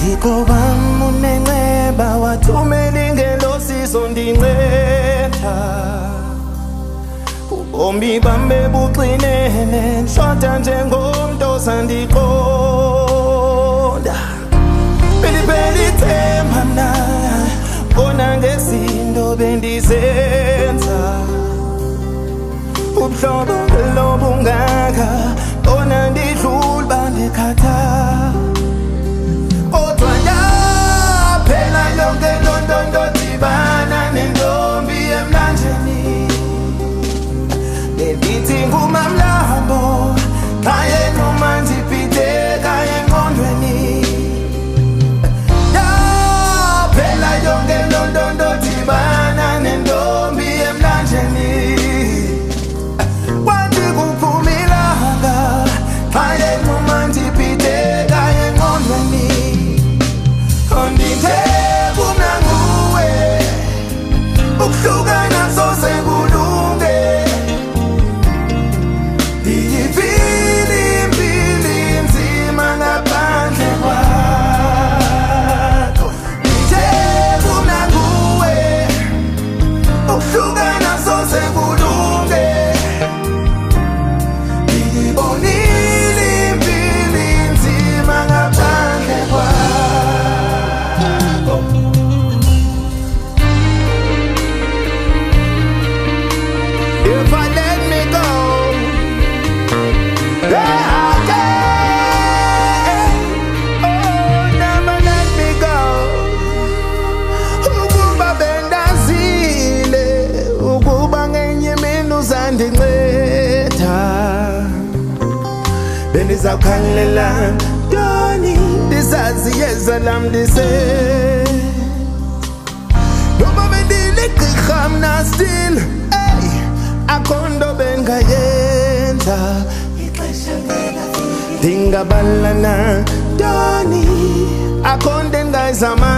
Thixo wam unenceba wathumela ingelosi zondinceda ubomi bam bebuxinene ndishota njengomntu ozandiqonda beliphela ithemba mna bona ngezinto bendizenza ubuhlobo belobungaka bona ndidlula bandikhatha kodwa yaphela yonke lonto ndodibana nentombi emlanjeni bendithi ngumamlambo xa yena umandibhideka engqondweni yaphela yonke lonto ndodibana nentombi emlanjeni kwathi kuphuma ilanga xa yena umandibhideka engqondweni ondithe kumna nguwe ukuhlukana soze kulunge ndiyivile impilo inzima ngaphandle kwakho ndithe kumna nguwe ukuhlukana soze kulunge ndiyibonile impilo inzima ngaphandle kwakho. If I let me go, oh, never let me go. Ukuba bendazile, ukuba ngenye imini uzandinceda, bendizawukhalela ntoni ndizazi iyeza lam lise noba bendiligqirha mna still akho nto bengayenza ndingabalana ntoni akho nto endingayizama